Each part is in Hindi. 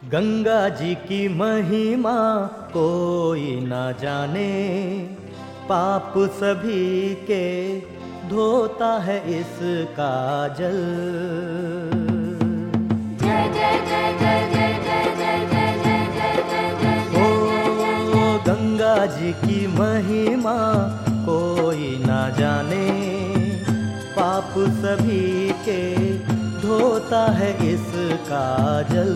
गंगा जी की महिमा कोई ना जाने, पाप सभी के धोता है इसका जल। जय जय जय जय जय जय जय जय जय जय जय जय। ओ गंगा जी की महिमा कोई ना जाने, पाप सभी के धोता है इसका जल।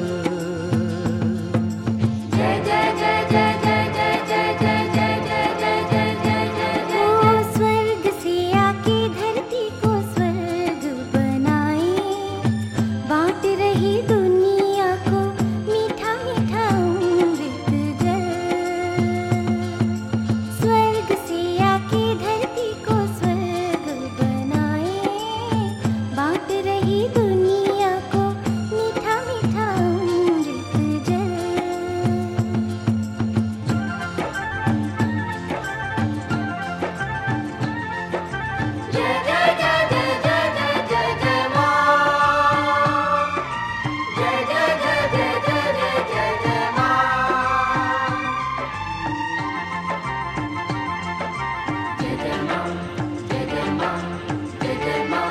जय जय जय जय जय जय जय जय जय जय जय जय जय जय। ओ स्वर्ग से आके धरती को स्वर्ग बनाए, बांट रही दुनिया को मीठा मीठा अमृत जल। स्वर्ग से आके धरती को स्वर्ग बनाए, बांट रही दुनिया को मीठा मीठा अमृत जल। जय जय जय जय जय जय जय जय माँ। जय जय जय जय जय जय जय जय माँ। जय जय माँ, जय जय माँ, जय जय माँ।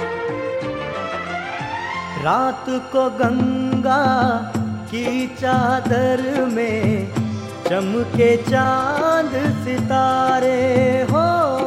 रात को गंगा की चादर में चमके चांद सितारे हो।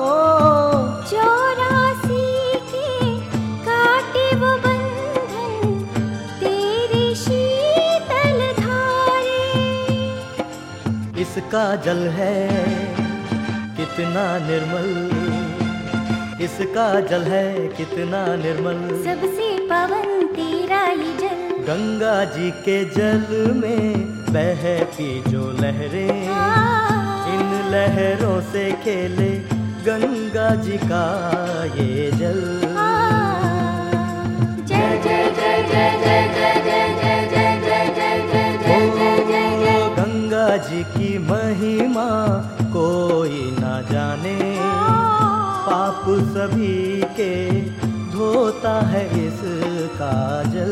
84 के काटे वो बंधन तेरे शीतल धारे। इसका जल है कितना निर्मल, इसका जल है कितना निर्मल। सबसे पावन तेरा ही जल। गंगा जी के जल में बहती जो लहरें, इन लहरों से खेले गंगा जी का ये जल। जय जय जय जय जय जय जय जय जय जय जय जय जय जय जय जय। ओ गंगा जी की महिमा कोई ना जाने, पाप सभी के धोता है इसका जल।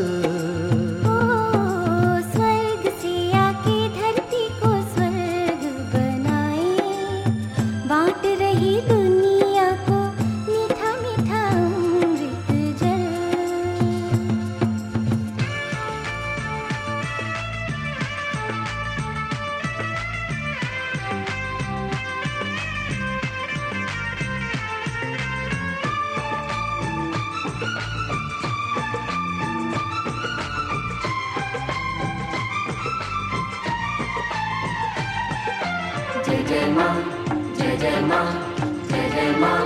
ओ स्वर्ग से आके धरती को स्वर्ग बनाए, बांट रही दुनिया को मीठा मीठा अमृत जल। जय जय माँ, जय जय माँ, जय जय माँ।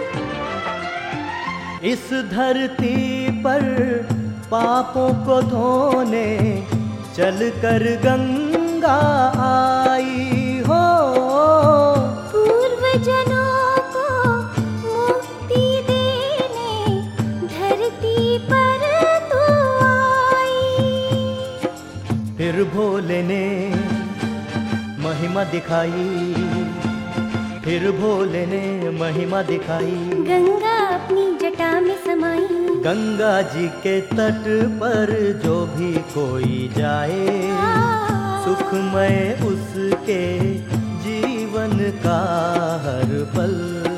इस धरती पर पापों को धोने चलकर गंगा आई हो। पूर्व जनों को मुक्ति देने धरती पर तू आई। फिर भोले ने महिमा दिखाई, फिर भोले ने महिमा दिखाई। गंगा अपनी जटा में समाई। गंगा जी के तट पर जो भी कोई जाए, सुखमय उसके जीवन का हर पल।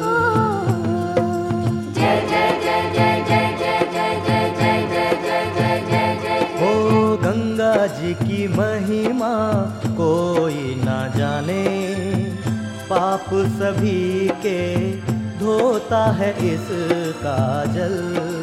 जय जय जय जय जय जय जय जय जय जय जय जय जय जय। ओ गंगा जी की महिमा कोई ना जाने, पाप सभी के धोता है इसका जल।